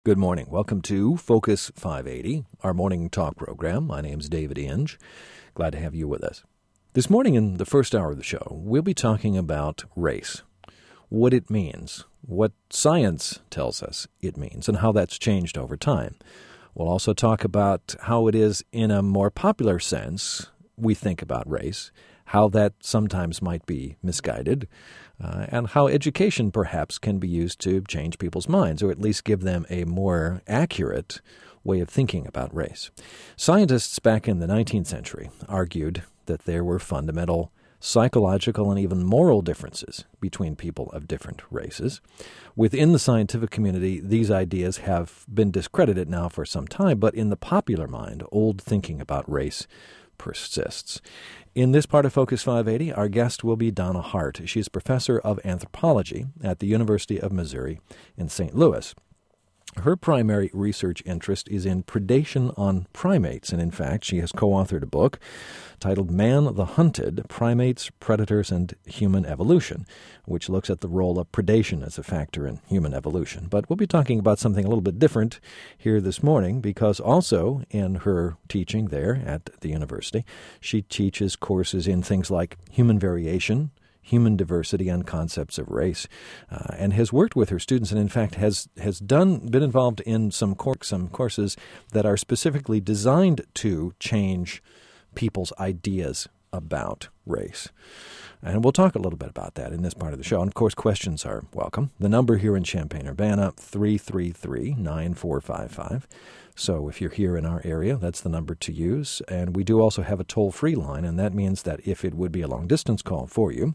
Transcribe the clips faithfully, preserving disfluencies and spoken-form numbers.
Good morning. Welcome to Focus five eighty, our morning talk program. My name's David Inge. Glad to have you with us. This morning in the first hour of the show, we'll be talking about race, what it means, what science tells us it means, and how that's changed over time. We'll also talk about how it is, in a more popular sense, we think about race, how that sometimes might be misguided, uh, and how education perhaps can be used to change people's minds, or at least give them a more accurate way of thinking about race. Scientists back in the nineteenth century argued that there were fundamental psychological and even moral differences between people of different races. Within the scientific community, these ideas have been discredited now for some time, but in the popular mind, old thinking about race persists. In this part of Focus five eighty, our guest will be Donna Hart. She's professor of anthropology at the University of Missouri in Saint Louis. Her primary research interest is in predation on primates, and in fact, she has co-authored a book titled Man the Hunted, Primates, Predators, and Human Evolution, which looks at the role of predation as a factor in human evolution. But we'll be talking about something a little bit different here this morning, because also in her teaching there at the university, she teaches courses in things like human variation, human diversity, and concepts of race, uh, and has worked with her students, and in fact has has done been involved in some cor- some courses that are specifically designed to change people's ideas about race. And we'll talk a little bit about that in this part of the show. And of course, questions are welcome. The number here in Champaign-Urbana, three three three, nine four five five. So if you're here in our area, that's the number to use. And we do also have a toll-free line, and that means that if it would be a long-distance call for you,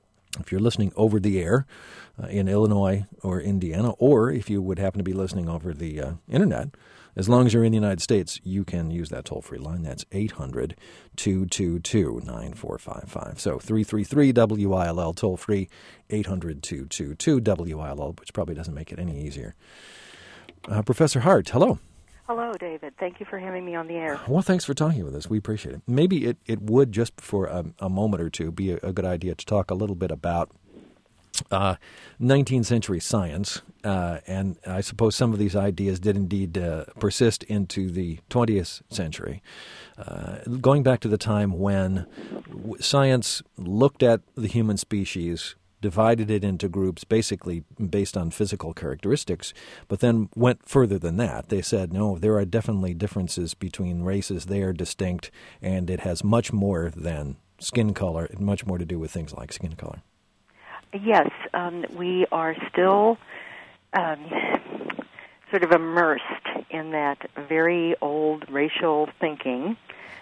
if you're listening over the air uh, in Illinois or Indiana, or if you would happen to be listening over the uh, Internet, as long as you're in the United States, you can use that toll-free line. That's eight hundred, two two two, nine four five five. So three three three W I L L, toll-free, eight hundred, two two two, W I L L, which probably doesn't make it any easier. Uh, Professor Hart, hello. Hello, David. Thank you for having me on the air. Well, thanks for talking with us. We appreciate it. Maybe it, it would, just for a, a moment or two, be a, a good idea to talk a little bit about uh, nineteenth century science. Uh, and I suppose some of these ideas did indeed uh, persist into the twentieth century. Uh, going back to the time when w- science looked at the human species, divided it into groups basically based on physical characteristics, but then went further than that. They said, no, there are definitely differences between races. They are distinct, and it has much more than skin color, much more to do with things like skin color. Yes, um, we are still um, sort of immersed in that very old racial thinking,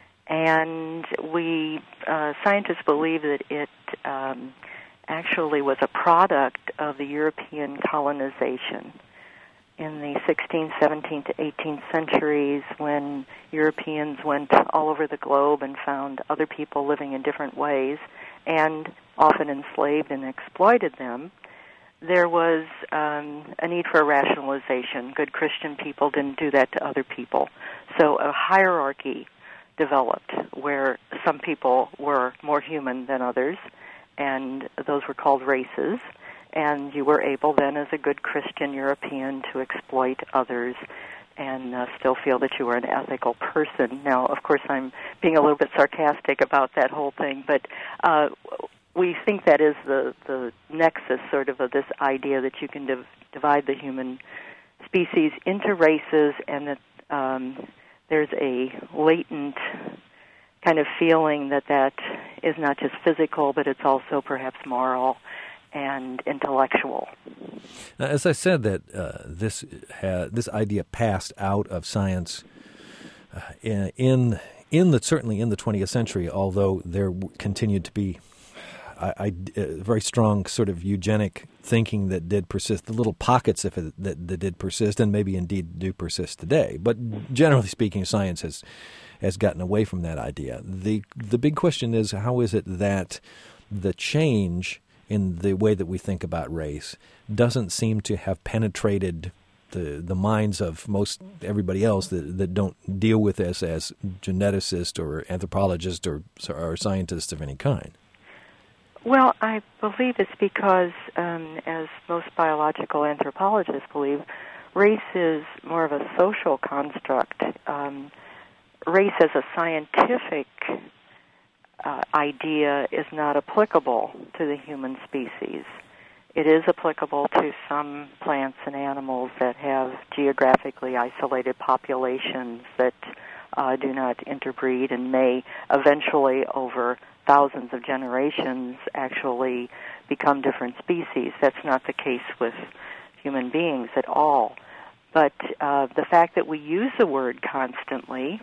and we uh, scientists believe that it um, actually was a product of the European colonization in the sixteenth, seventeenth, eighteenth centuries, when Europeans went all over the globe and found other people living in different ways and often enslaved and exploited them. There was um, a need for a rationalization. Good Christian people didn't do that to other people. So a hierarchy developed where some people were more human than others, and those were called races, and you were able then as a good Christian European to exploit others and uh, still feel that you were an ethical person. Now, of course, I'm being a little bit sarcastic about that whole thing, but uh, we think that is the, the nexus sort of of this idea that you can div- divide the human species into races, and that um, there's a latent kind of feeling that that is not just physical, but it's also perhaps moral and intellectual. Now, as I said, that uh, this ha- this idea passed out of science uh, in, in in the certainly in the twentieth century, although there w- continued to be I, I, uh, very strong sort of eugenic thinking that did persist, the little pockets of it that, that did persist, and maybe indeed do persist today. But generally speaking, science has has gotten away from that idea. The the big question is, how is it that the change in the way that we think about race doesn't seem to have penetrated the the minds of most everybody else that, that don't deal with this as geneticists or anthropologists or, or scientists of any kind? Well, I believe it's because, um, as most biological anthropologists believe, race is more of a social construct. Um, race as a scientific uh, idea is not applicable to the human species. It is applicable to some plants and animals that have geographically isolated populations that uh, do not interbreed and may eventually, over thousands of generations, actually become different species. That's not the case with human beings at all. But uh, the fact that we use the word constantly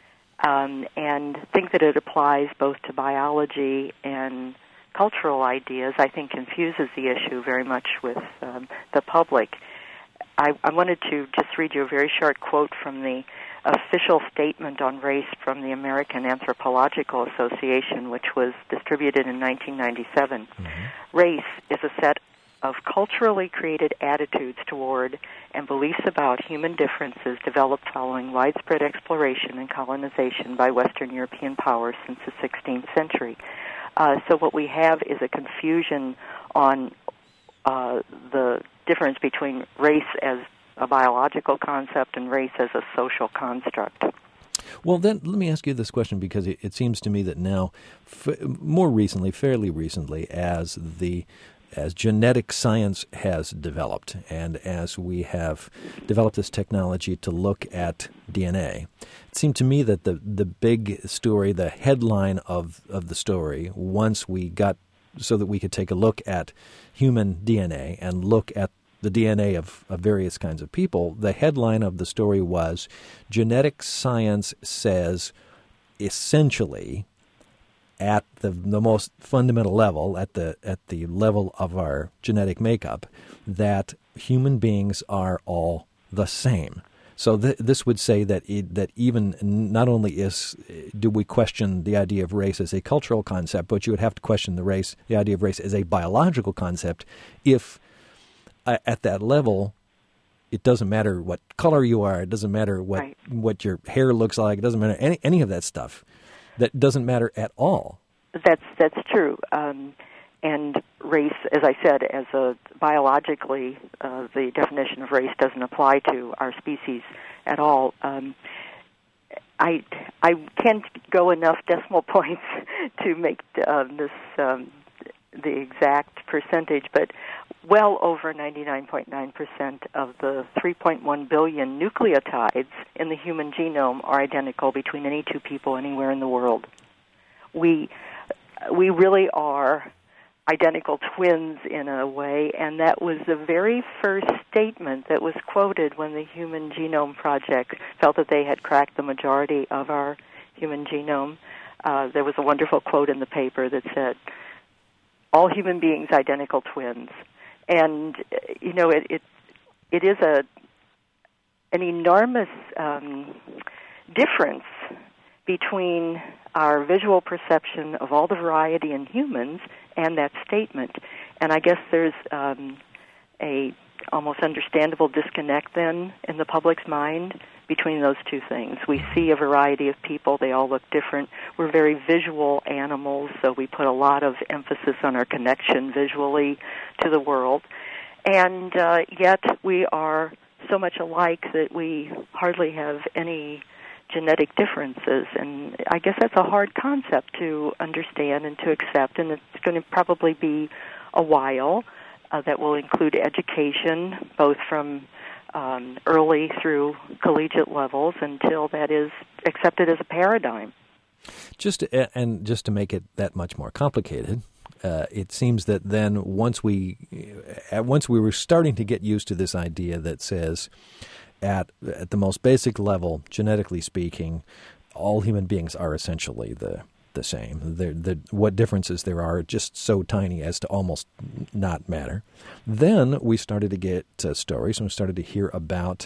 um, and think that it applies both to biology and cultural ideas, I think confuses the issue very much with um, the public. I, I wanted to just read you a very short quote from the official statement on race from the American Anthropological Association, which was distributed in nineteen ninety-seven. Mm-hmm. Race is a set of culturally created attitudes toward and beliefs about human differences developed following widespread exploration and colonization by Western European powers since the sixteenth century. Uh, so what we have is a confusion on uh, the difference between race as a biological concept and race as a social construct. Well, then let me ask you this question, because it, it seems to me that now, f- more recently, fairly recently, as the as genetic science has developed and as we have developed this technology to look at D N A, it seemed to me that the, the big story, the headline of, of the story, once we got so that we could take a look at human D N A and look at the D N A of, of various kinds of people, the headline of the story was, genetic science says essentially, at the the most fundamental level, at the at the level of our genetic makeup, that human beings are all the same. So th- this would say that it, that even not only is do we question the idea of race as a cultural concept, but you would have to question the race, the idea of race as a biological concept. If uh, at that level, it doesn't matter what color you are, it doesn't matter what right. what your hair looks like, it doesn't matter any any of that stuff. That doesn't matter at all. That's that's true. Um, and race, as I said, as a biologically, uh, the definition of race doesn't apply to our species at all. Um, I I can't go enough decimal points to make uh, this um, the exact percentage, but well over ninety-nine point nine percent of the three point one billion nucleotides in the human genome are identical between any two people anywhere in the world. We we really are identical twins in a way, and that was the very first statement that was quoted when the Human Genome Project felt that they had cracked the majority of our human genome. Uh, there was a wonderful quote in the paper that said, "All human beings identical twins." And, you know, it it, it is a an enormous um, difference between our visual perception of all the variety in humans and that statement. And I guess there's um, a almost understandable disconnect then in the public's mind between those two things. We see a variety of people. They all look different. We're very visual animals, so we put a lot of emphasis on our connection visually to the world. And uh, yet we are so much alike that we hardly have any genetic differences. And I guess that's a hard concept to understand and to accept, and it's going to probably be a while. Uh, that will include education, both from um, early through collegiate levels until that is accepted as a paradigm. Just to, and just to make it that much more complicated, uh, it seems that then once we uh, once we were starting to get used to this idea that says, at at the most basic level, genetically speaking, all human beings are essentially the the same. The, the, what differences there are just so tiny as to almost not matter. Then we started to get uh, stories, and we started to hear about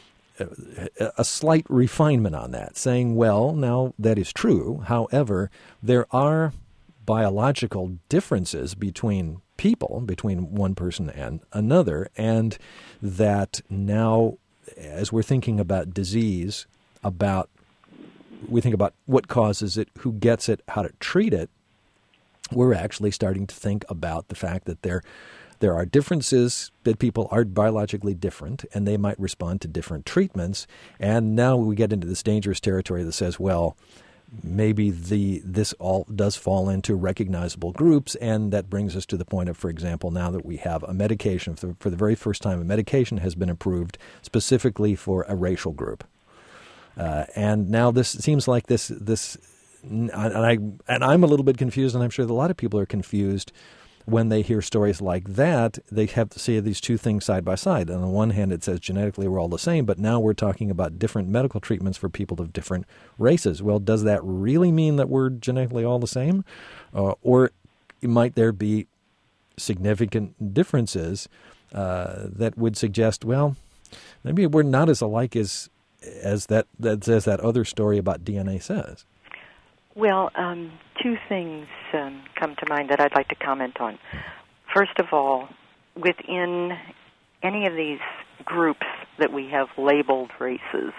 a, a slight refinement on that, saying, well, now that is true. However, there are biological differences between people, between one person and another, and that now, as we're thinking about disease, about we think about what causes it, who gets it, how to treat it, we're actually starting to think about the fact that there there are differences, that people are biologically different, and they might respond to different treatments. And now we get into this dangerous territory that says, well, maybe the this all does fall into recognizable groups, and that brings us to the point of, for example, now that we have a medication, for the, for the very first time, a medication has been approved specifically for a racial group. Uh, and now this seems like this, this and, I, and I'm a little bit confused, and I'm sure that a lot of people are confused when they hear stories like that. They have to see these two things side by side. On the one hand, it says genetically we're all the same, but now we're talking about different medical treatments for people of different races. Well, does that really mean that we're genetically all the same? Uh, or might there be significant differences uh, that would suggest, well, maybe we're not as alike as as that, that, as that other story about D N A says? Well, um, two things um, come to mind that I'd like to comment on. First of all, within any of these groups that we have labeled races,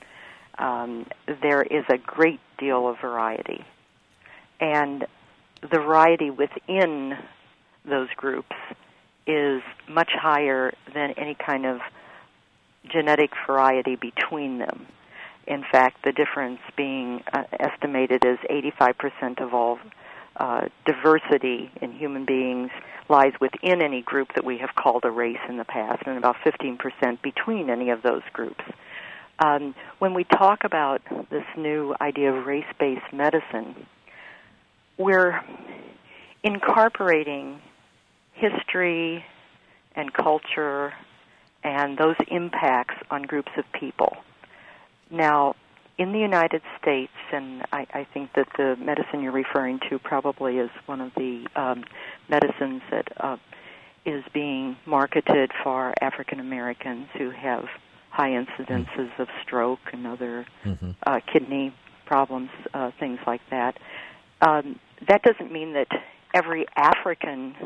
um, there is a great deal of variety. And the variety within those groups is much higher than any kind of genetic variety between them. In fact, the difference being uh, estimated as eighty-five percent of all uh, diversity in human beings lies within any group that we have called a race in the past, and about fifteen percent between any of those groups. Um, when we talk about this new idea of race-based medicine, we're incorporating history and culture and those impacts on groups of people. Now, in the United States, and I, I think that the medicine you're referring to probably is one of the um, medicines that uh, is being marketed for African Americans who have high incidences of stroke and other mm-hmm. uh, kidney problems, uh, things like that. Um, that doesn't mean that every African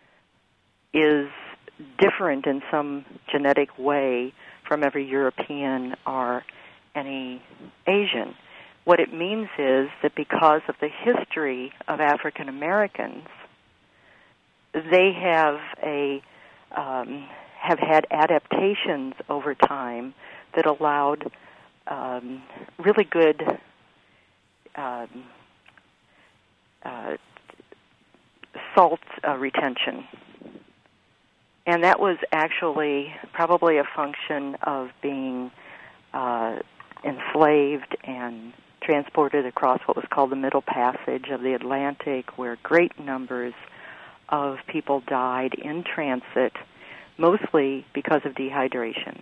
is different in some genetic way from every European or any Asian. What it means is that because of the history of African Americans, they have a um, have had adaptations over time that allowed um, really good um, uh, salt uh, retention. And that was actually probably a function of being uh, enslaved and transported across what was called the Middle Passage of the Atlantic, where great numbers of people died in transit, mostly because of dehydration.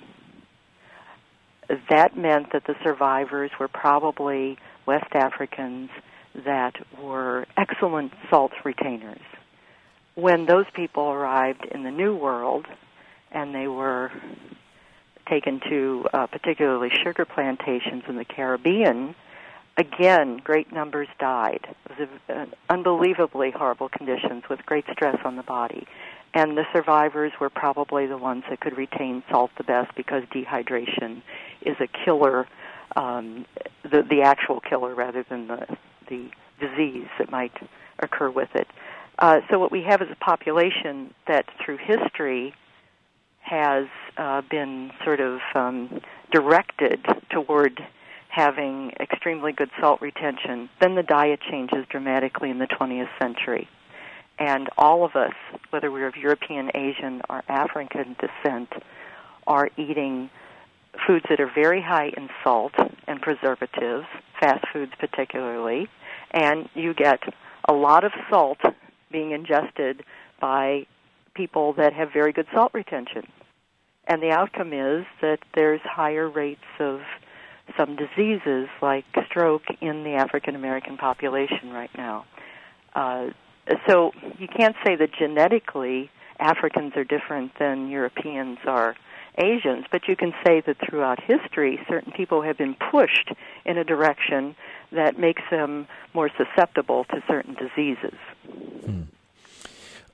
That meant that the survivors were probably West Africans that were excellent salt retainers. When those people arrived in the New World and they were taken to uh, particularly sugar plantations in the Caribbean, again, great numbers died. It was a, uh, unbelievably horrible conditions with great stress on the body. And the survivors were probably the ones that could retain salt the best because dehydration is a killer, um, the, the actual killer rather than the, the disease that might occur with it. Uh, so what we have is a population that through history has uh, been sort of um, directed toward having extremely good salt retention. Then the diet changes dramatically in the twentieth century. And all of us, whether we're of European, Asian, or African descent, are eating foods that are very high in salt and preservatives, fast foods particularly, and you get a lot of salt being ingested by people that have very good salt retention. And the outcome is that there's higher rates of some diseases like stroke in the African American population right now. Uh, so you can't say that genetically Africans are different than Europeans or Asians, but you can say that throughout history certain people have been pushed in a direction that makes them more susceptible to certain diseases. Hmm.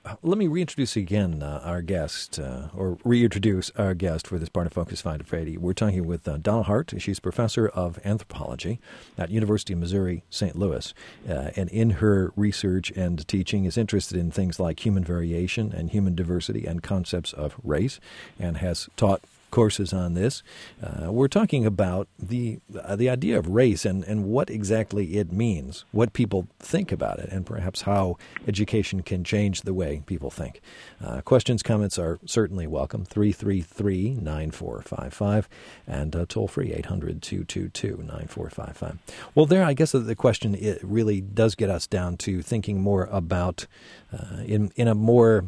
let me reintroduce again uh, our guest, uh, or reintroduce our guest for this part of Focus five to eighty. We're talking with uh, Donna Hart. She's professor of anthropology at University of Missouri, Saint Louis. Uh, and in her research and teaching is interested in things like human variation and human diversity and concepts of race, and has taught courses on this. Uh, we're talking about the uh, the idea of race and, and what exactly it means, what people think about it, and perhaps how education can change the way people think. Uh, questions, comments are certainly welcome. three three three, nine four five five and uh, toll free eight hundred, two two two, nine four five five. Well, there, I guess the question it really does get us down to thinking more about, uh, in in a more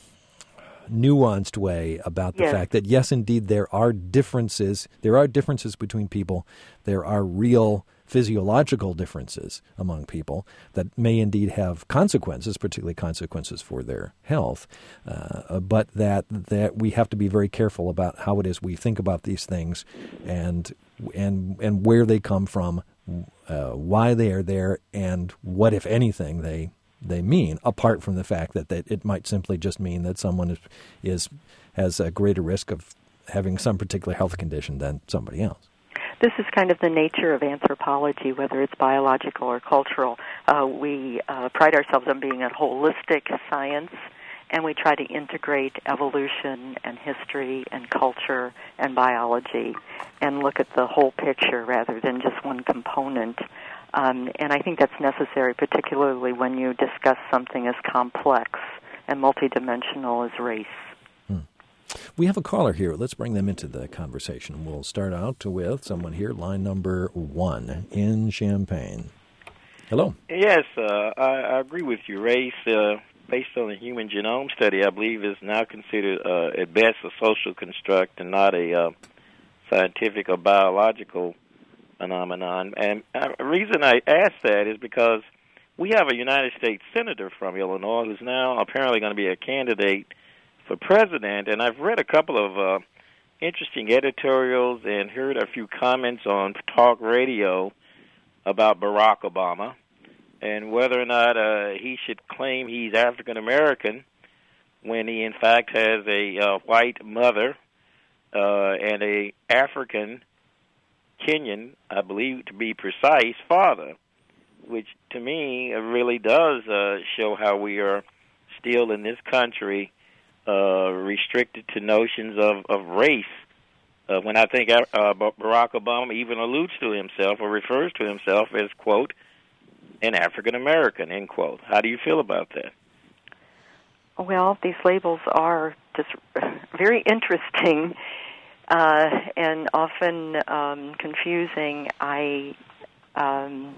nuanced way about the yes. fact that, yes, indeed, there are differences. There are differences between people. There are real physiological differences among people that may indeed have consequences, particularly consequences for their health, uh, but that that we have to be very careful about how it is we think about these things and and and where they come from, uh, why they are there, and what, if anything, they they mean, apart from the fact that, that it might simply just mean that someone is, is has a greater risk of having some particular health condition than somebody else. This is kind of the nature of anthropology, whether it's biological or cultural. Uh, we uh, pride ourselves on being a holistic science, and we try to integrate evolution and history and culture and biology and look at the whole picture rather than just one component. Um, and I think that's necessary, particularly when you discuss something as complex and multidimensional as race. Hmm. We have a caller here. Let's bring them into the conversation. We'll start out with someone here, line number one in Champaign. Hello. Yes, uh, I, I agree with you. Race, uh, based on the Human Genome Study, I believe is now considered uh, at best a social construct and not a uh, scientific or biological phenomenon. And uh, the reason I ask that is because we have a United States Senator from Illinois who's now apparently going to be a candidate for president, and I've read a couple of uh, interesting editorials and heard a few comments on talk radio about Barack Obama and whether or not uh, he should claim he's African American when he in fact has a uh, white mother uh, and a African Kenyan, I believe to be precise, father, which to me really does uh, show how we are still in this country uh, restricted to notions of, of race. Uh, when I think uh, Barack Obama even alludes to himself or refers to himself as, quote, an African American, end quote. How do you feel about that? Well, these labels are just very interesting. Uh, and often um, confusing. I, um,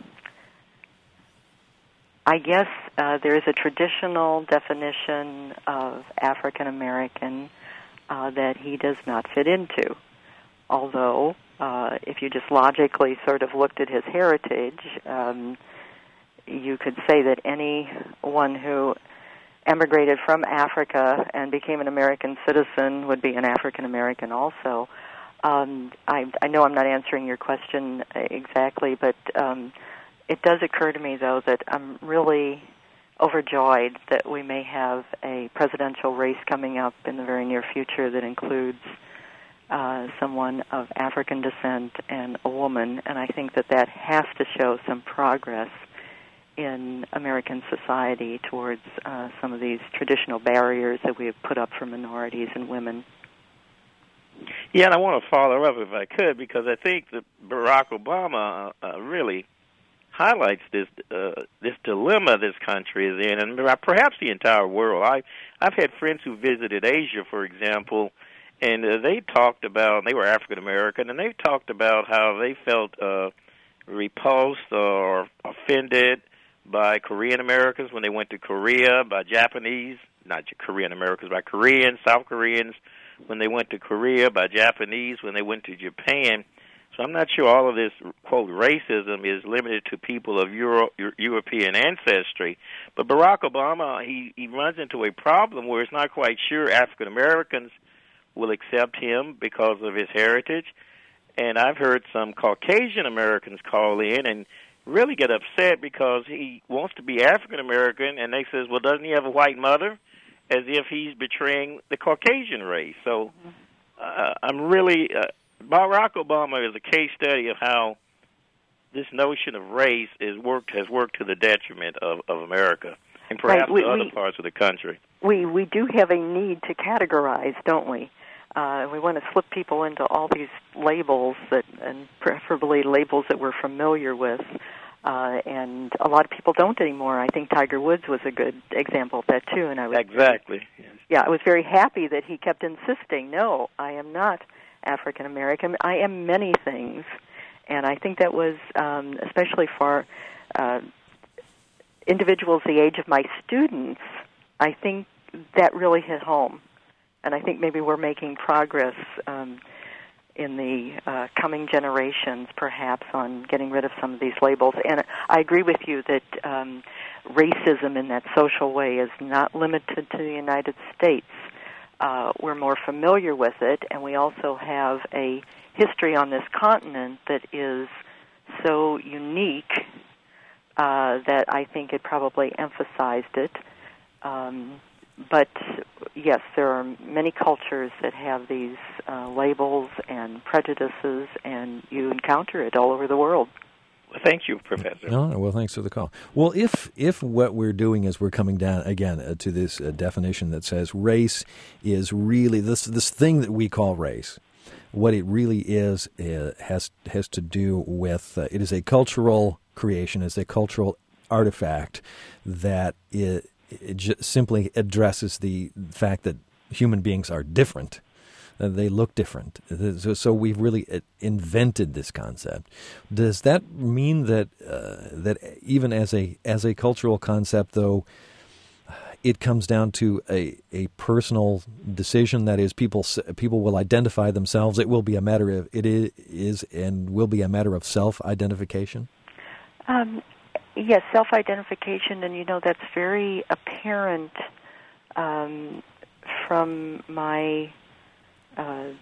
I guess uh, there is a traditional definition of African American uh, that he does not fit into. Although, uh, if you just logically sort of looked at his heritage, um, you could say that anyone who emigrated from Africa and became an American citizen would be an African American also. Um, I, I know I'm not answering your question exactly, but um, it does occur to me, though, that I'm really overjoyed that we may have a presidential race coming up in the very near future that includes uh, someone of African descent and a woman, and I think that that has to show some progress in American society towards uh, some of these traditional barriers that we have put up for minorities and women. Yeah, and I want to follow up if I could, because I think that Barack Obama uh, really highlights this uh, this dilemma this country is in, and perhaps the entire world. I, I've had friends who visited Asia, for example, and uh, they talked about, they were African American, and they talked about how they felt uh, repulsed or offended by Korean Americans when they went to Korea, by Japanese, not Korean Americans, by Koreans, South Koreans when they went to Korea, by Japanese when they went to Japan. So I'm not sure all of this, quote, racism is limited to people of Euro, European ancestry. But Barack Obama, he, he runs into a problem where it's not quite sure African Americans will accept him because of his heritage. And I've heard some Caucasian Americans call in and really get upset because he wants to be African American, and they says, well, doesn't he have a white mother? as if he's betraying the Caucasian race. So uh, I'm really, uh, Barack Obama is a case study of how this notion of race is worked has worked to the detriment of, of America and perhaps right. we, to other we, parts of the country. We we do have a need to categorize, don't we? Uh, we want to slip people into all these labels that, and preferably labels that we're familiar with. Uh, and a lot of people don't anymore. I think Tiger Woods was a good example of that too. And I was exactly. Yes. Yeah, I was very happy that he kept insisting, no, I am not African American. I am many things. And I think that was, um, especially for uh, individuals the age of my students, I think that really hit home. And I think maybe we're making progress um, in the uh, coming generations, perhaps, on getting rid of some of these labels. And I agree with you that um, racism in that social way is not limited to the United States. Uh, we're more familiar with it, and we also have a history on this continent that is so unique uh, that I think it probably emphasized it. Um, but, yes, there are many cultures that have these uh, labels and prejudices, and you encounter it all over the world. Well, thank you, Professor. No, well, thanks for the call. Well, if if what we're doing is we're coming down, again, uh, to this uh, definition that says race is really this this thing that we call race, what it really is uh, has has to do with, uh, it is a cultural creation, it's a cultural artifact that it, it just simply addresses the fact that human beings are different. Uh, they look different. So, so we've really invented this concept. Does that mean that uh, that even as a as a cultural concept, though, it comes down to a, a personal decision? That is, people people will identify themselves. It will be a matter of it is and will be a matter of self-identification. Um, yes, self-identification, and you know that's very apparent um, from my. Uh,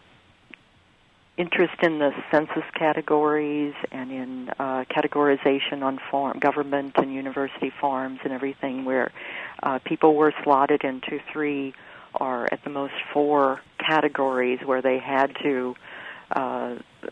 interest in the census categories and in uh, categorization on farm, government and university farms and everything, where uh, people were slotted into three or at the most four categories where they had to uh,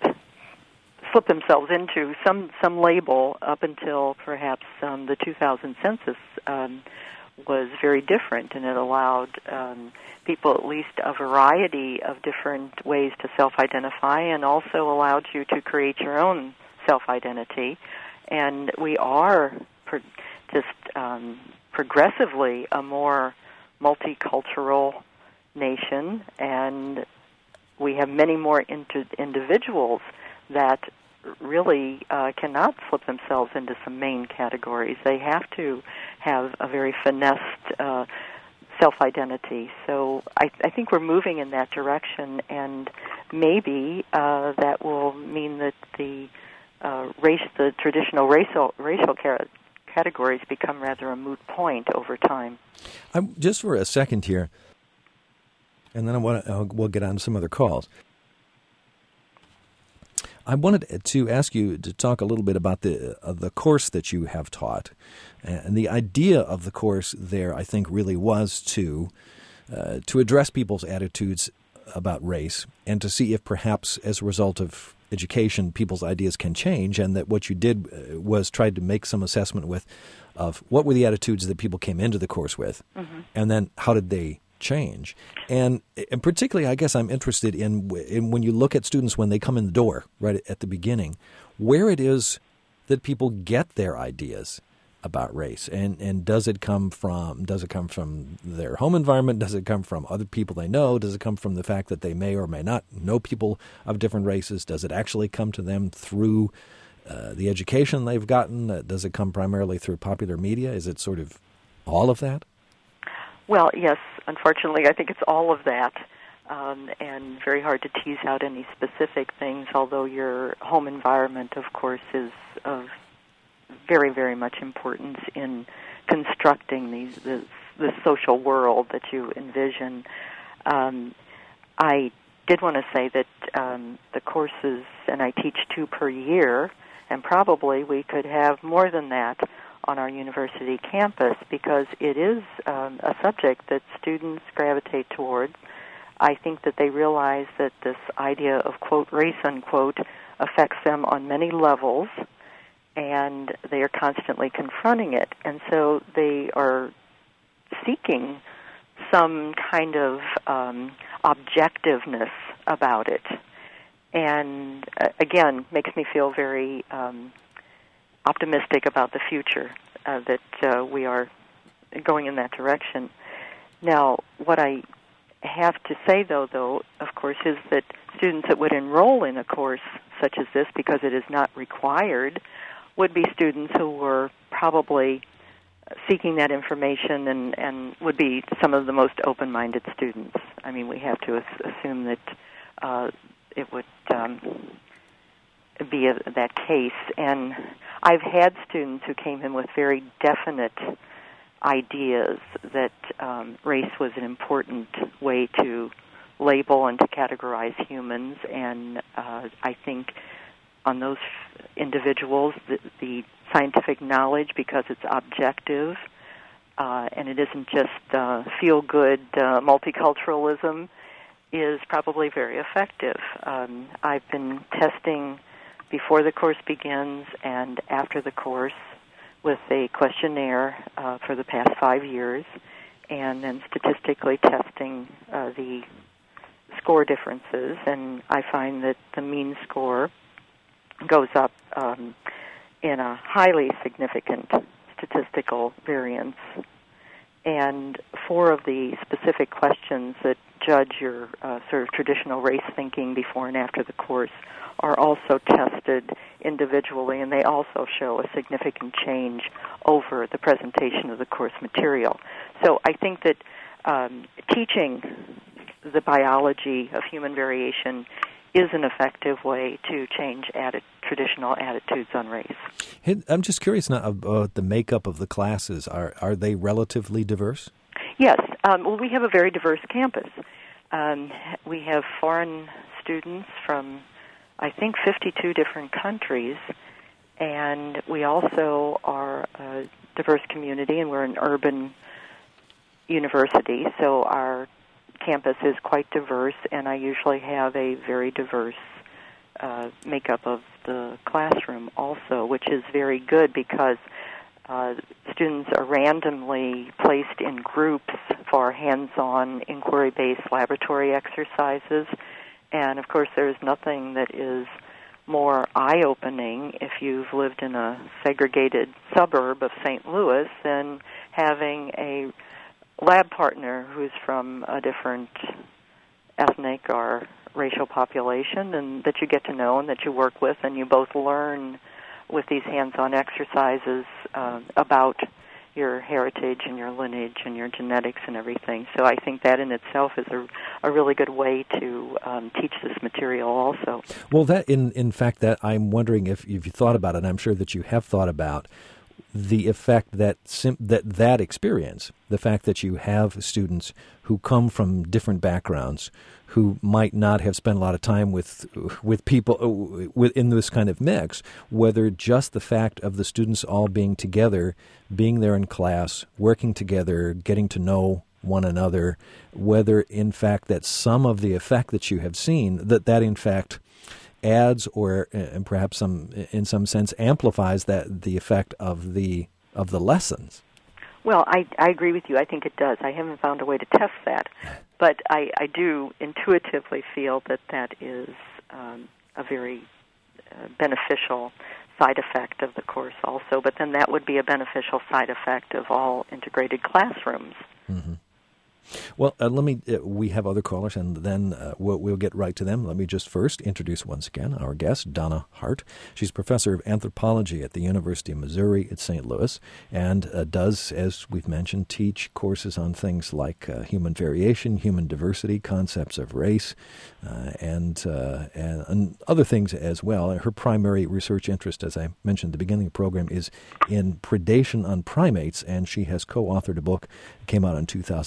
slip themselves into some, some label up until perhaps um, the two thousand census um, was very different, and it allowed um, people at least a variety of different ways to self-identify, and also allowed you to create your own self-identity. And we are pro- just um, progressively a more multicultural nation, and we have many more inter- individuals that really uh, cannot slip themselves into some main categories. They have to have a very finessed uh, self-identity. So I, I think we're moving in that direction, and maybe uh, that will mean that the uh, race, the traditional racial racial ca- categories become rather a moot point over time. I'm, just for a second here, and then I want to, we'll get on to some other calls. I wanted to ask you to talk a little bit about the uh, the course that you have taught. And the idea of the course there, I think, really was to uh, to address people's attitudes about race and to see if perhaps as a result of education, people's ideas can change, and that what you did uh, was tried to make some assessment with of what were the attitudes that people came into the course with, mm-hmm. and then how did they change. And, and particularly, I guess I'm interested in, in when you look at students when they come in the door right at the beginning, where it is that people get their ideas about race, and and does it come from does it come from their home environment? Does it come from other people they know? Does it come from the fact that they may or may not know people of different races? Does it actually come to them through uh, the education they've gotten? Uh, does it come primarily through popular media? Is it sort of all of that? Well, yes, unfortunately, I think it's all of that, um, and very hard to tease out any specific things, although your home environment, of course, is of very, very much importance in constructing these this, this social world that you envision. Um, I did want to say that um, the courses, and I teach two per year, and probably we could have more than that, on our university campus because it is um, a subject that students gravitate towards. I think that they realize that this idea of, quote, race, unquote, affects them on many levels, and they are constantly confronting it. And so they are seeking some kind of um, objectiveness about it. And, uh, again, makes me feel very um, optimistic about the future, uh, that uh, we are going in that direction. Now, what I have to say, though, though, of course, is that students that would enroll in a course such as this, because it is not required, would be students who were probably seeking that information and, and would be some of the most open-minded students. I mean, we have to as- assume that uh, it would um, be a, that case. And I've had students who came in with very definite ideas that um, race was an important way to label and to categorize humans, and uh, I think on those individuals, the, the scientific knowledge, because it's objective, uh, and it isn't just uh, feel-good uh, multiculturalism, is probably very effective. Um, I've been testing before the course begins and after the course with a questionnaire uh, for the past five years, and then statistically testing uh, the score differences, and I find that the mean score goes up um, in a highly significant statistical variance. And four of the specific questions that judge your uh, sort of traditional race thinking before and after the course are also tested individually, and they also show a significant change over the presentation of the course material. So I think that um, teaching the biology of human variation is an effective way to change atti- traditional attitudes on race. Hey, I'm just curious now about the makeup of the classes. Are are they relatively diverse? Yes. Um, well, we have a very diverse campus. Um, we have foreign students from, I think, fifty-two different countries, and we also are a diverse community, and we're an urban university, so our campus is quite diverse, and I usually have a very diverse uh, makeup of the classroom also, which is very good because uh, students are randomly placed in groups for hands-on inquiry-based laboratory exercises, and of course there's nothing that is more eye-opening if you've lived in a segregated suburb of Saint Louis than having a lab partner who's from a different ethnic or racial population, and that you get to know and that you work with, and you both learn with these hands-on exercises uh, about your heritage and your lineage and your genetics and everything. So I think that in itself is a, a really good way to um, teach this material also. Well, that in in fact, that I'm wondering if you've thought about it, and I'm sure that you have thought about the effect that sim- that that experience, the fact that you have students who come from different backgrounds, who might not have spent a lot of time with with people uh, with, in this kind of mix, whether just the fact of the students all being together, being there in class, working together, getting to know one another, whether in fact that some of the effect that you have seen, that that in fact adds or and perhaps some in some sense amplifies that the effect of the of the lessons. Well, I, I agree with you. I think it does. I haven't found a way to test that, but I, I do intuitively feel that that is um, a very uh, beneficial side effect of the course also, but then that would be a beneficial side effect of all integrated classrooms. Mm-hmm. Well, uh, let me, uh, we have other callers, and then uh, we'll, we'll get right to them. Let me just first introduce once again our guest, Donna Hart. She's professor of anthropology at the University of Missouri at Saint Louis, and uh, does, as we've mentioned, teach courses on things like uh, human variation, human diversity, concepts of race, uh, and, uh, and, and other things as well. Her primary research interest, as I mentioned at the beginning of the program, is in predation on primates, and she has co-authored a book that came out in two thousand five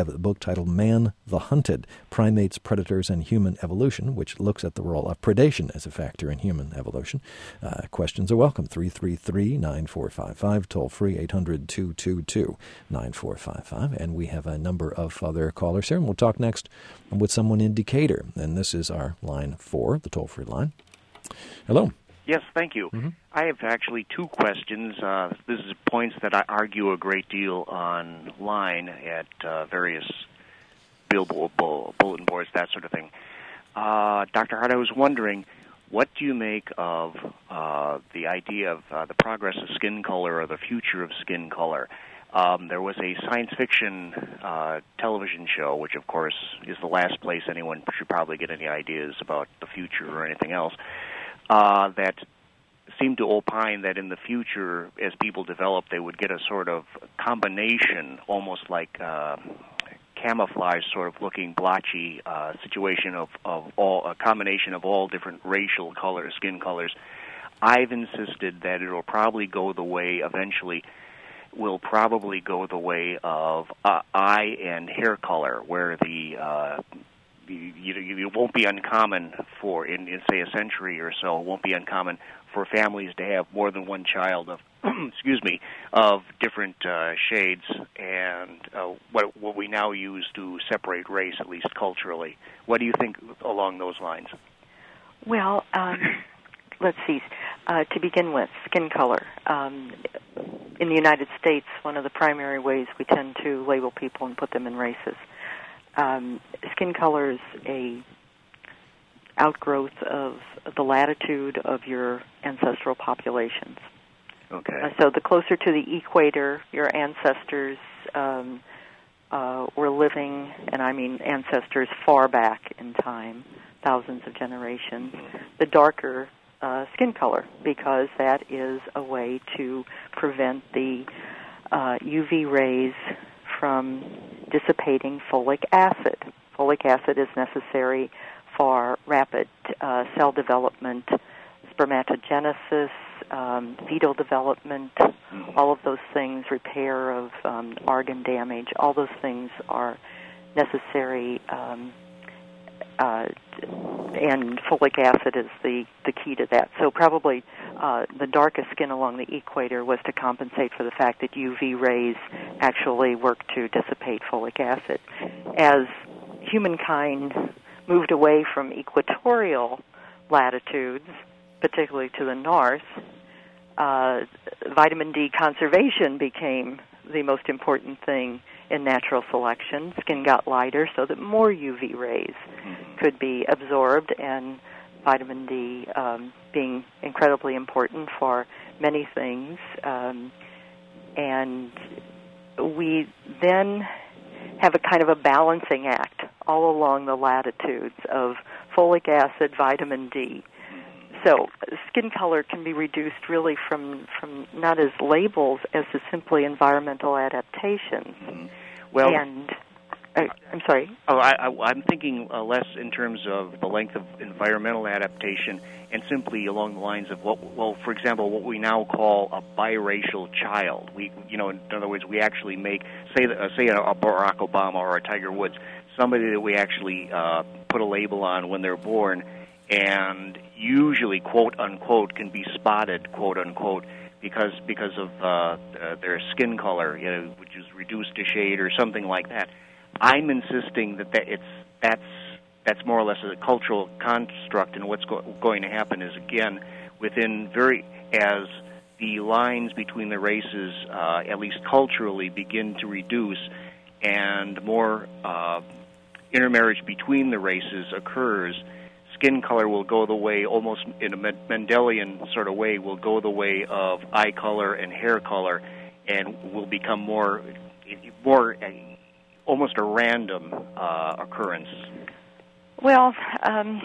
a book titled Man the Hunted, Primates, Predators, and Human Evolution, which looks at the role of predation as a factor in human evolution. Uh, questions are welcome. three three three, nine four five five, toll free eight hundred, two two two, nine four five five. And we have a number of other callers here, and we'll talk next with someone in Decatur. And this is our line four, the toll-free line. Hello. Yes, thank you. Mm-hmm. I have actually two questions. Uh, this is points that I argue a great deal online at uh, various billboard, bulletin boards, that sort of thing. Uh, Doctor Hart, I was wondering, what do you make of uh, the idea of uh, the progress of skin color or the future of skin color? Um, there was a science fiction uh, television show, which, of course, is the last place anyone should probably get any ideas about the future or anything else. Uh, that seemed to opine that in the future, as people develop, they would get a sort of combination, almost like uh, camouflage sort of looking blotchy uh, situation of, of all a combination of all different racial colors, skin colors. I've insisted that it will probably go the way eventually, will probably go the way of uh, eye and hair color, where the uh, You, you, it won't be uncommon for, in, in, say, a century or so, it won't be uncommon for families to have more than one child of, excuse me, of different uh, shades, and uh, what, what we now use to separate race, at least culturally. What do you think along those lines? Well, um, let's see. Uh, to begin with, skin color. Um, in the United States, one of the primary ways we tend to label people and put them in races. Um, skin color is a outgrowth of the latitude of your ancestral populations. Okay. Uh, so the closer to the equator your ancestors um, uh, were living, and I mean ancestors far back in time, thousands of generations, the darker uh, skin color, because that is a way to prevent the uh, U V rays from dissipating folic acid. Folic acid is necessary for rapid uh, cell development, spermatogenesis, um, fetal development, all of those things, repair of um, organ damage, all those things are necessary, um, uh, and folic acid is the, the key to that. So probably uh, the darkest skin along the equator was to compensate for the fact that U V rays actually work to dissipate folic acid. As humankind moved away from equatorial latitudes, particularly to the north, uh, vitamin D conservation became the most important thing in natural selection. Skin got lighter so that more U V rays could be absorbed, and vitamin D um, being incredibly important for many things. Um, and we then have a kind of a balancing act all along the latitudes of folic acid, vitamin D. So skin color can be reduced really from, from not as labels as to simply environmental adaptations. Mm-hmm. Well, and uh, I'm sorry. Oh, I, I, I'm thinking uh, less in terms of the length of environmental adaptation, and simply along the lines of what, well, for example, what we now call a biracial child. We, you know, in other words, we actually make, say, uh, say a, a Barack Obama or a Tiger Woods, somebody that we actually uh, put a label on when they're born, and usually, quote unquote, can be spotted, quote unquote, because because of uh, uh, their skin color, you know, which is reduced to shade or something like that. I'm insisting that, that it's that's that's more or less a cultural construct, and what's go- going to happen is, again, within very as the lines between the races, uh, at least culturally, begin to reduce, and more uh, intermarriage between the races occurs, skin color will go the way, almost in a Mendelian sort of way, will go the way of eye color and hair color, and will become more, more almost a random uh, occurrence. Well, um,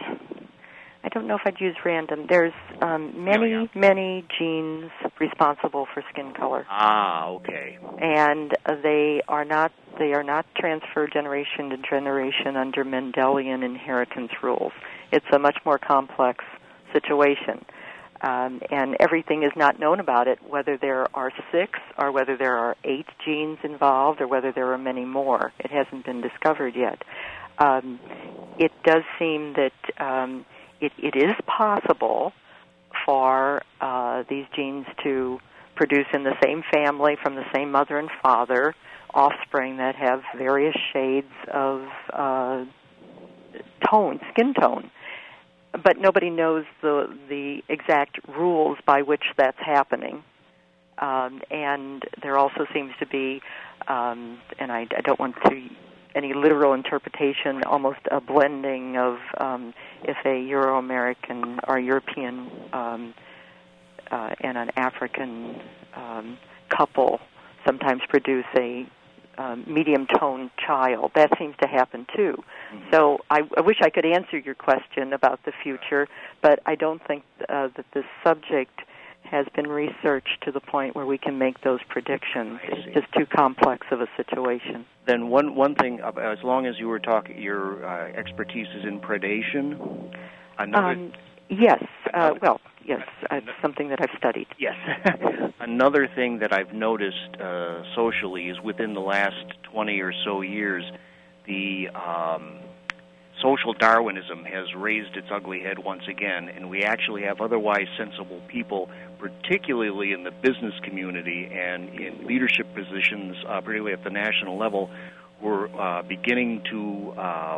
I don't know if I'd use random. There's um, many, yeah, yeah. many genes responsible for skin color. Ah, okay. And uh, they are not they are not transferred generation to generation under Mendelian inheritance rules. It's a much more complex situation. Um, and everything is not known about it, whether there are six or whether there are eight genes involved or whether there are many more. It hasn't been discovered yet. Um, it does seem that um, it, it is possible for uh, these genes to produce in the same family, from the same mother and father, offspring that have various shades of uh, tone, skin tone. But nobody knows the the exact rules by which that's happening. Um, and there also seems to be, um, and I, I don't want to any literal interpretation, almost a blending of um, if a Euro-American or European um, uh, and an African um, couple sometimes produce a Um, medium-toned child. That seems to happen, too. Mm-hmm. So I, I wish I could answer your question about the future, but I don't think uh, that this subject has been researched to the point where we can make those predictions. It's just too complex of a situation. Then one, one thing, as long as you were talking, your uh, expertise is in predation. Another, um, yes. Uh, well, yes, uh, it's something that I've studied. Yes. Another thing that I've noticed uh, socially is within the last twenty or so years, the um, social Darwinism has raised its ugly head once again, and we actually have otherwise sensible people, particularly in the business community and in leadership positions, uh, particularly at the national level, who are uh, beginning to uh,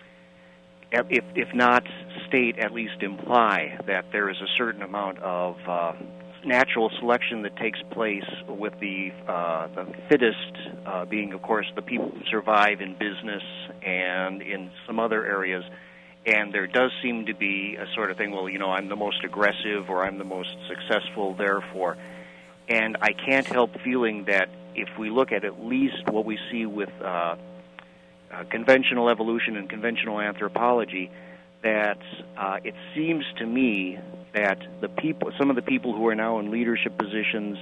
If, if not state, at least imply that there is a certain amount of uh, natural selection that takes place with the uh, the fittest uh, being, of course, the people who survive in business and in some other areas. And there does seem to be a sort of thing, well, you know, I'm the most aggressive or I'm the most successful, therefore. And I can't help feeling that if we look at at least what we see with uh, Uh, conventional evolution and conventional anthropology, that uh, it seems to me that the people, some of the people who are now in leadership positions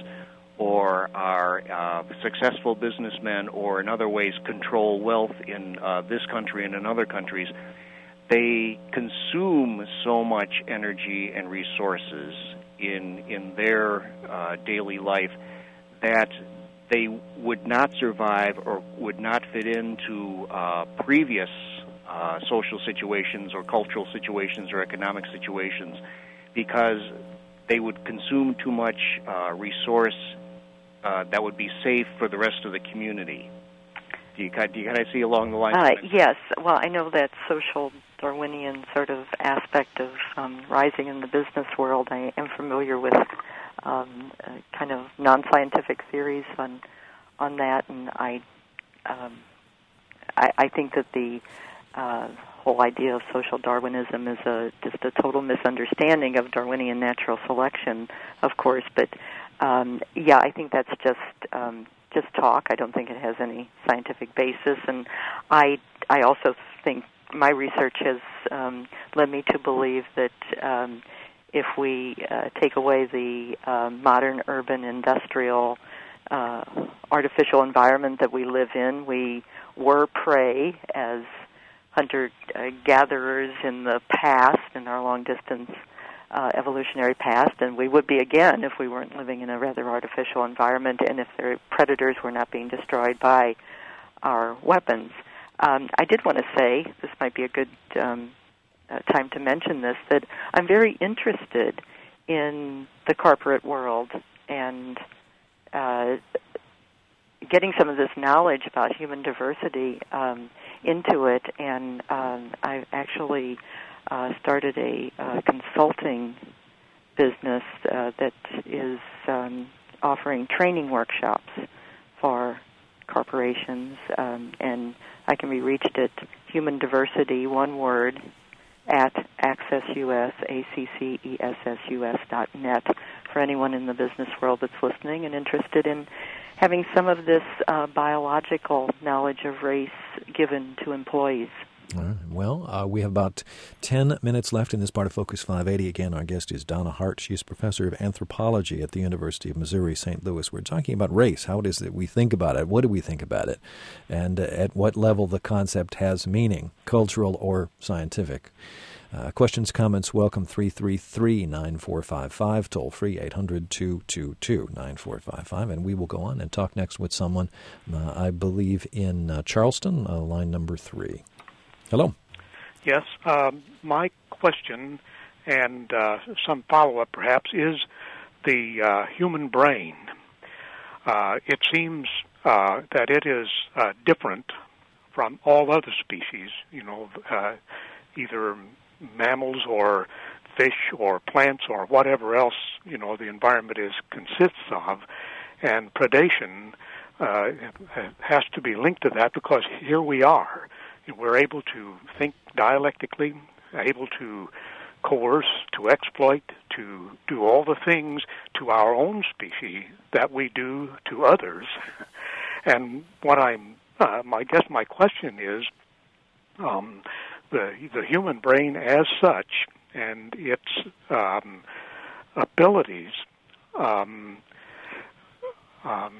or are uh, successful businessmen or in other ways control wealth in uh, this country and in other countries, they consume so much energy and resources in, in their uh, daily life that they would not survive or would not fit into uh, previous uh, social situations or cultural situations or economic situations because they would consume too much uh, resource uh, that would be safe for the rest of the community. Do you, do you kind of see along the line? Uh, yes. Well, I know that social Darwinian sort of aspect of um, rising in the business world. I am familiar with Um, uh, kind of non-scientific theories on on that, and I um, I, I think that the uh, whole idea of social Darwinism is a just a total misunderstanding of Darwinian natural selection, of course. But um, yeah, I think that's just um, just talk. I don't think it has any scientific basis, and I I also think my research has um, led me to believe that. Um, If we uh, take away the uh, modern urban industrial uh, artificial environment that we live in, we were prey as hunter-gatherers uh, in the past, in our long-distance uh, evolutionary past, and we would be again if we weren't living in a rather artificial environment and if the predators were not being destroyed by our weapons. Um, I did want to say, this might be a good um Uh, time to mention this, that I'm very interested in the corporate world and uh, getting some of this knowledge about human diversity um, into it. And um, I've actually uh, started a uh, consulting business uh, that is um, offering training workshops for corporations, um, and I can be reached at Human Diversity, one word, at Access U S, A C C E S S U S dot net, for anyone in the business world that's listening and interested in having some of this uh, biological knowledge of race given to employees. All right. Well, uh, we have about ten minutes left in this part of Focus five eighty. Again, our guest is Donna Hart. She's professor of anthropology at the University of Missouri, Saint Louis. We're talking about race. How it is that we think about it? What do we think about it? And uh, at what level the concept has meaning, cultural or scientific? Uh, questions, comments, welcome, three three three, nine four five five, toll free, eight hundred, two two two, nine four five five. And we will go on and talk next with someone, uh, I believe, in uh, Charleston, uh, line number three. Hello. Yes, um, my question and uh, some follow-up perhaps is the uh, human brain. Uh, it seems uh, that it is uh, different from all other species, you know, uh, either mammals or fish or plants or whatever else, you know, the environment is consists of. And predation uh, has to be linked to that because here we are. We're able to think dialectically, able to coerce, to exploit, to do all the things to our own species that we do to others. And what I'm, uh, I guess my question is, um, the the human brain as such and its um, abilities. Um, um,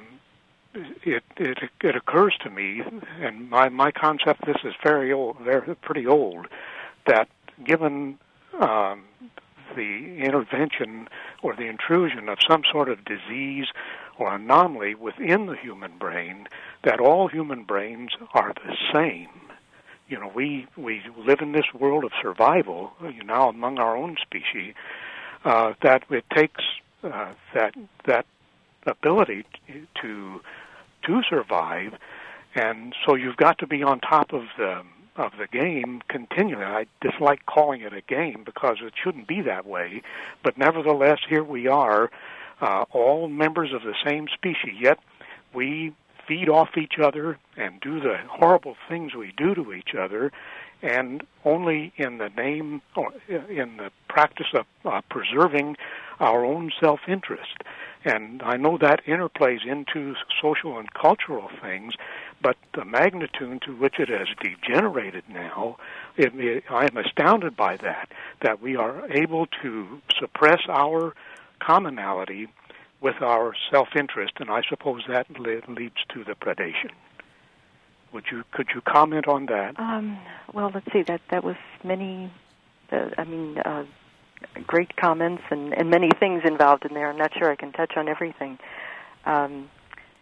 It, it it occurs to me, and my my concept, this is very old, very pretty old, that given um, the intervention or the intrusion of some sort of disease or anomaly within the human brain, that all human brains are the same. You know, we we live in this world of survival, you know, among our own species. Uh, that it takes uh, that that. ability to to survive, and so you've got to be on top of the of the game continually. I dislike calling it a game because it shouldn't be that way, but nevertheless, here we are, uh, all members of the same species, yet we feed off each other and do the horrible things we do to each other, and only in the name or in the practice of uh, preserving our own self-interest. And I know that interplays into social and cultural things, but the magnitude to which it has degenerated now, it, it, I am astounded by that, that we are able to suppress our commonality with our self-interest, and I suppose that le- leads to the predation. Would you could you comment on that? Um, well, let's see. That that was many. Uh, I mean, uh, great comments and, and many things involved in there. I'm not sure I can touch on everything. Um,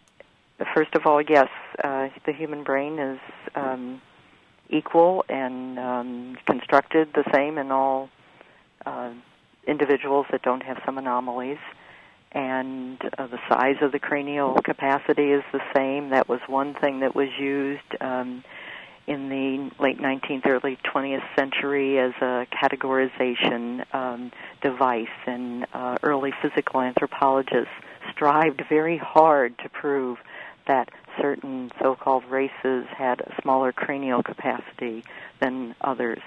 first of all, yes, uh, the human brain is um, equal and um, constructed the same in all uh, individuals that don't have some anomalies. And uh, the size of the cranial capacity is the same. That was one thing that was used um, in the late nineteenth, early twentieth century as a categorization um, device, and uh, early physical anthropologists strived very hard to prove that certain so-called races had a smaller cranial capacity than others.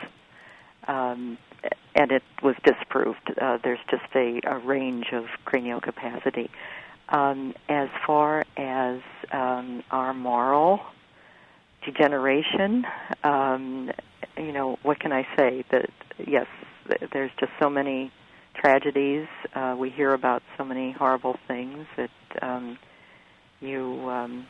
Um, and it was disproved. Uh, there's just a, a range of cranial capacity. Um, as far as um, our moral degeneration, um, you know, what can I say? That yes, there's just so many tragedies. Uh, we hear about so many horrible things that um, you um,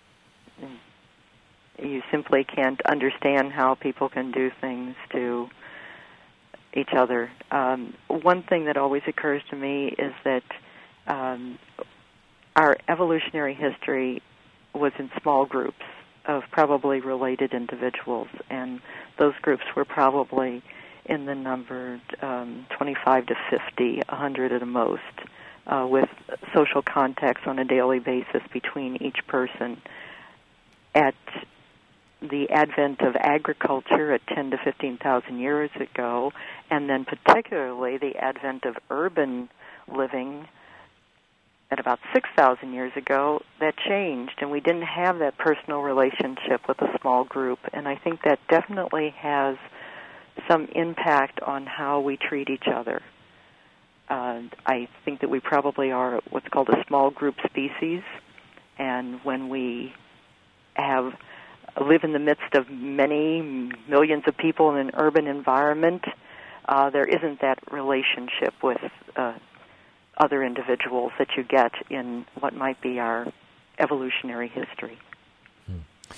you simply can't understand how people can do things to each other. Um, one thing that always occurs to me is that um, our evolutionary history was in small groups of probably related individuals, and those groups were probably in the number um, twenty-five to fifty, one hundred at the most, uh, with social contacts on a daily basis between each person. At the advent of agriculture at ten to fifteen thousand years ago, and then particularly the advent of urban living at about six thousand years ago, that changed, and we didn't have that personal relationship with a small group. And I think that definitely has some impact on how we treat each other. Uh, I think that we probably are what's called a small group species, and when we have live in the midst of many millions of people in an urban environment, uh, there isn't that relationship with uh, other individuals that you get in what might be our evolutionary history. Hmm.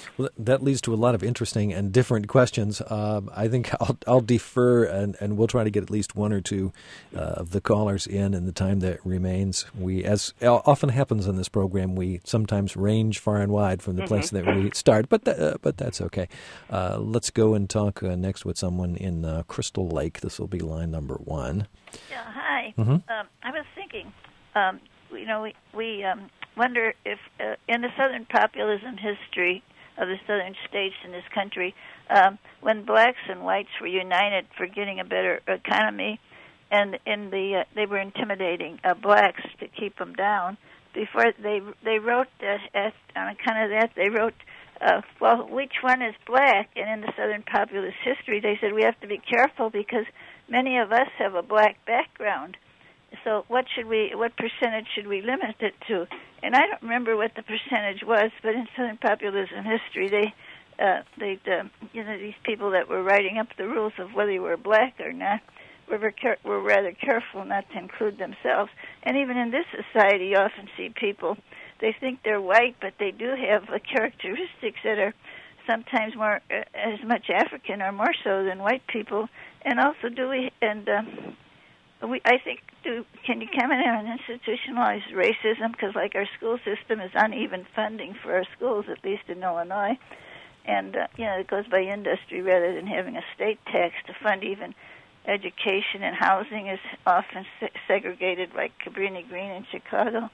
Well, that leads to a lot of interesting and different questions. Um, I think I'll, I'll defer, and, and we'll try to get at least one or two uh, of the callers in in the time that remains. We, as often happens in this program, we sometimes range far and wide from the mm-hmm. place that we start, but th- uh, but that's okay. Uh, let's go and talk uh, next with someone in uh, Crystal Lake. This will be line number one. Yeah, hi. Mm-hmm. Um, I was thinking, um, you know, we, we um, wonder if uh, in the Southern populism history of the southern states in this country, um, when blacks and whites were united for getting a better economy, and in the uh, they were intimidating uh, blacks to keep them down. Before they they wrote uh, at, on account of that they wrote, uh, well, which one is black? And in the Southern populist history, they said we have to be careful because many of us have a black background. So what should we, what percentage should we limit it to? And I don't remember what the percentage was, but in Southern populism history, they, uh, they, uh, you know, these people that were writing up the rules of whether you were black or not were, were rather careful not to include themselves. And even in this society, you often see people, they think they're white, but they do have uh, characteristics that are sometimes more, uh, as much African or more so than white people. And also, do we, and, um, We, I think, do, can you comment on institutionalized racism? Because, like, our school system is uneven funding for our schools, at least in Illinois. And, uh, you know, it goes by industry rather than having a state tax to fund even education, and housing is often se- segregated, like Cabrini Green in Chicago.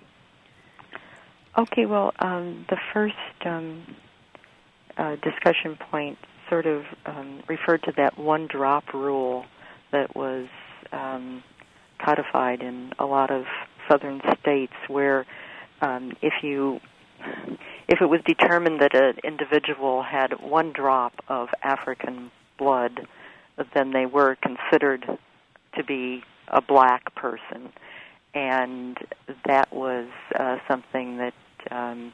Okay, well, um, the first um, uh, discussion point sort of um, referred to that one-drop rule that was um, codified in a lot of southern states, where um, if you if it was determined that an individual had one drop of African blood, then they were considered to be a black person, and that was uh, something that um,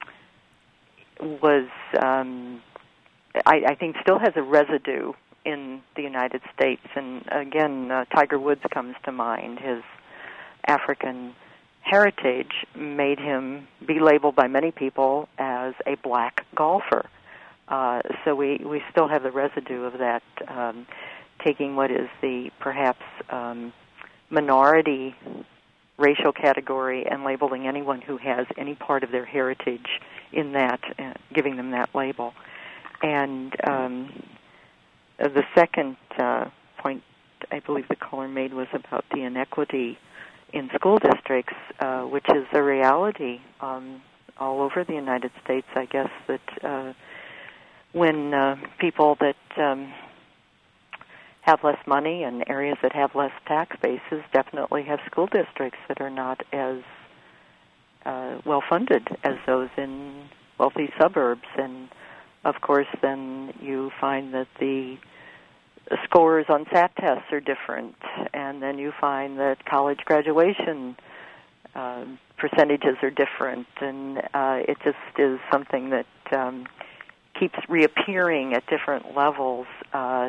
was um, I, I think still has a residue in the United States. And again, uh, Tiger Woods comes to mind. His African heritage made him be labeled by many people as a black golfer. Uh, so we, we still have the residue of that, um, taking what is the perhaps um, minority racial category and labeling anyone who has any part of their heritage in that, uh, giving them that label. And um, the second uh, point I believe the caller made was about the inequity in school districts, uh, which is a reality um, all over the United States. I guess that uh, when uh, people that um, have less money and areas that have less tax bases definitely have school districts that are not as uh, well funded as those in wealthy suburbs. And of course, then you find that the scores on S A T tests are different, and then you find that college graduation uh, percentages are different, and uh, it just is something that um, keeps reappearing at different levels. Uh,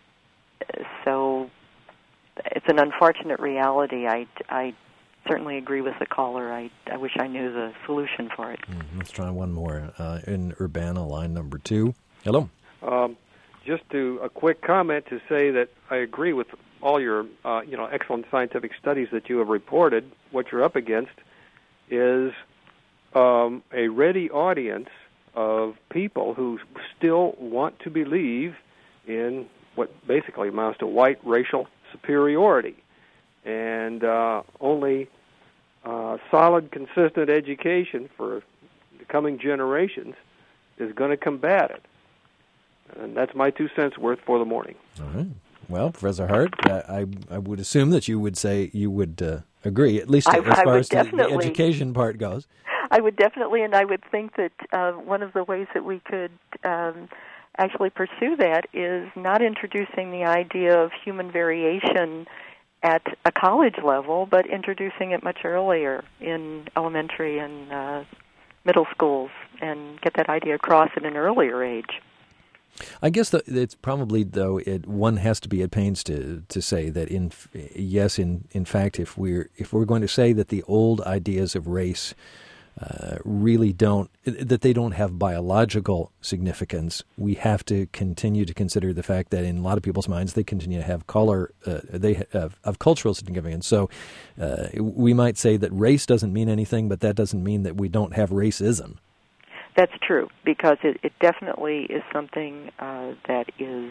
so it's an unfortunate reality. I, I certainly agree with the caller. I, I wish I knew the solution for it. Mm, let's try one more. Uh, in Urbana, line number two. Hello. Um, just to a quick comment to say that I agree with all your uh, you know excellent scientific studies that you have reported. What you're up against is um, a ready audience of people who still want to believe in what basically amounts to white racial superiority, and uh, only uh, solid, consistent education for the coming generations is going to combat it. And that's my two cents worth for the morning. All right. Well, Professor Hart, I, I would assume that you would say you would uh, agree, at least I, as far as the, the definitely. education part goes. I would definitely, and I would think that uh, one of the ways that we could um, actually pursue that is not introducing the idea of human variation at a college level, but introducing it much earlier in elementary and uh, middle schools, and get that idea across at an earlier age. I guess that it's probably, though, it one has to be at pains to to say that in yes, in in fact, if we're if we're going to say that the old ideas of race uh, really don't, that they don't have biological significance. We have to continue to consider the fact that in a lot of people's minds they continue to have color, uh, they have, have cultural significance. So uh, we might say that race doesn't mean anything, but that doesn't mean that we don't have racism. That's true, because it, it definitely is something uh, that is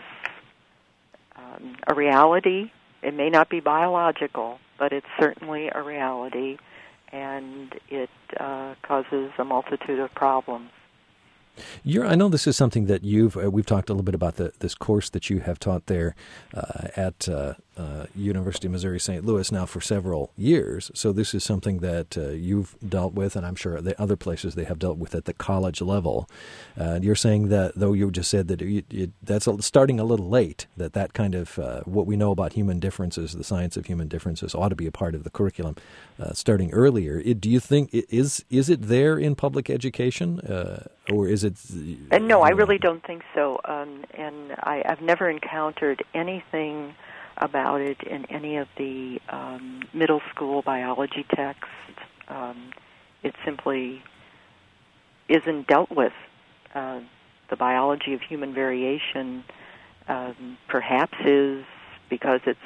um, a reality. It may not be biological, but it's certainly a reality, and it uh, causes a multitude of problems. You're, I know this is something that you've, uh, we've talked a little bit about the, this course that you have taught there uh, at uh, uh, University of Missouri Saint Louis now for several years. So this is something that uh, you've dealt with, and I'm sure the other places they have dealt with at the college level. Uh, you're saying that, though you just said that it, it, that's a, starting a little late, that that kind of, uh, what we know about human differences, the science of human differences, ought to be a part of the curriculum uh, starting earlier. It, do you think, is, is it there in public education, uh, or is it... Uh, no, I really don't think so. Um, and I, I've never encountered anything about it in any of the um, middle school biology texts. Um, it simply isn't dealt with. Uh, the biology of human variation um, perhaps is because it's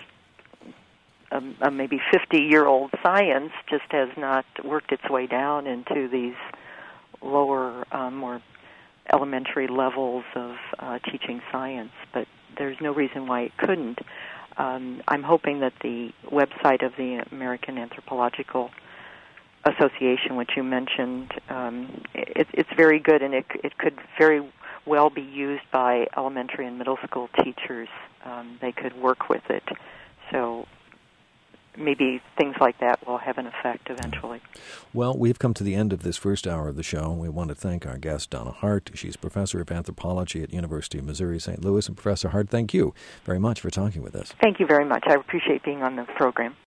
a, a maybe fifty-year-old science, just has not worked its way down into these lower, um, more elementary levels of uh, teaching science, but there's no reason why it couldn't. Um, I'm hoping that the website of the American Anthropological Association, which you mentioned, um, it, it's very good, and it, it could very well be used by elementary and middle school teachers. Um, they could work with it. So maybe things like that will have an effect eventually. Well, we've come to the end of this first hour of the show. We want to thank our guest, Donna Hart. She's professor of anthropology at University of Missouri Saint Louis. And Professor Hart, thank you very much for talking with us. Thank you very much. I appreciate being on the program.